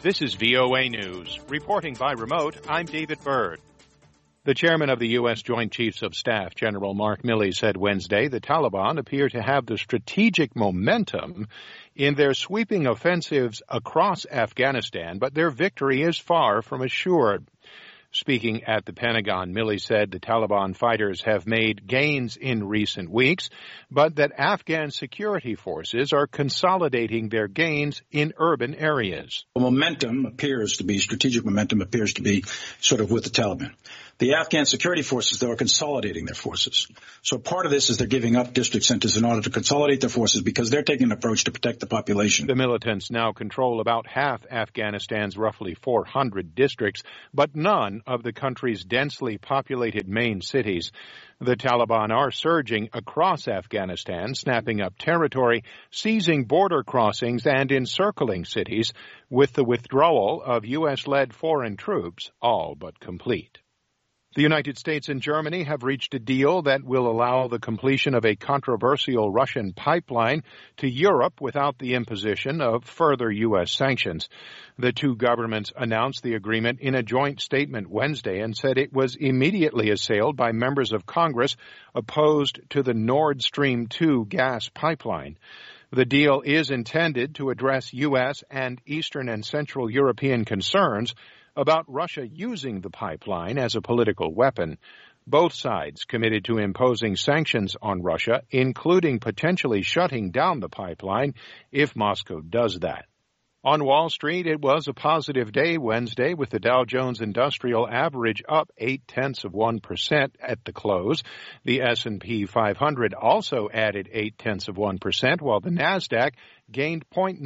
This is VOA News. Reporting by remote, I'm David Byrd. The chairman of the U.S. Joint Chiefs of Staff, General Mark Milley, said Wednesday the Taliban appear to have the strategic momentum in their sweeping offensives across Afghanistan, but their victory is far from assured. Speaking at the Pentagon, Milley said the Taliban fighters have made gains in recent weeks, but that Afghan security forces are consolidating their gains in urban areas. Strategic momentum appears to be sort of with the Taliban. The Afghan security forces, though, are consolidating their forces. So part of this is they're giving up district centers in order to consolidate their forces because they're taking an approach to protect the population. The militants now control about half Afghanistan's roughly 400 districts, but none of the country's densely populated main cities. The Taliban are surging across Afghanistan, snapping up territory, seizing border crossings, and encircling cities, with the withdrawal of U.S.-led foreign troops all but complete. The United States and Germany have reached a deal that will allow the completion of a controversial Russian pipeline to Europe without the imposition of further U.S. sanctions. The two governments announced the agreement in a joint statement Wednesday and said it was immediately assailed by members of Congress opposed to the Nord Stream 2 gas pipeline. The deal is intended to address U.S. and Eastern and Central European concerns about Russia using the pipeline as a political weapon. Both sides committed to imposing sanctions on Russia, including potentially shutting down the pipeline if Moscow does that. On Wall Street, it was a positive day Wednesday, with the Dow Jones Industrial Average up 0.8% at the close. The S&P 500 also added 0.8%, while the Nasdaq gained 0.9%.